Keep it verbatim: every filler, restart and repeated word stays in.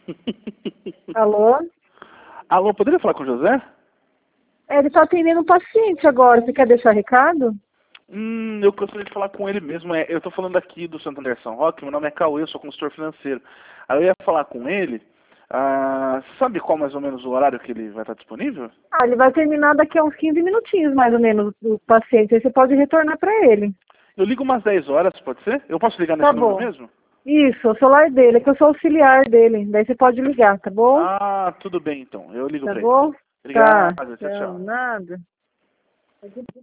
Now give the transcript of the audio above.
Alô? Alô, poderia falar com o José? É, ele está atendendo um paciente agora. Você quer deixar recado? Hum, eu gostaria de falar com ele mesmo. É, eu estou falando aqui do Santander São Roque, meu nome é Cauê, eu sou consultor financeiro. Aí eu ia falar com ele. Ah, sabe qual mais ou menos o horário que ele vai estar disponível? Ah, ele vai terminar daqui a uns quinze minutinhos, mais ou menos, do paciente. Aí você pode retornar para ele. Eu ligo umas dez horas, pode ser? Eu posso ligar Tá nesse número bom. mesmo? Isso, o celular dele, é que eu sou auxiliar dele. Daí você pode ligar, tá bom? Ah, tudo bem então. Eu ligo Tá para ele. bom? Tá. Obrigado, tchau, Não, tchau. nada.